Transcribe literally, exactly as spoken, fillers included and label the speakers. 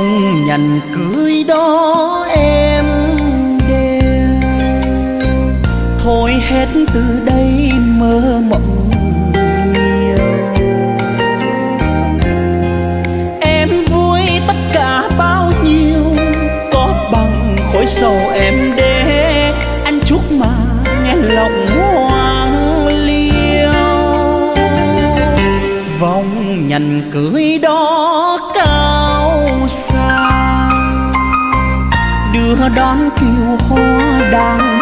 Speaker 1: vòng nhành cưới đó em đeo, thôi hết từ đây mơ mộng nhiều. Em vui tất cả bao nhiêu, có bằng khối sầu em để anh chúc mà nghe lòng hoang liêu. Vòng nhành cưới đó cao xa, đưa đón kiều hoa đang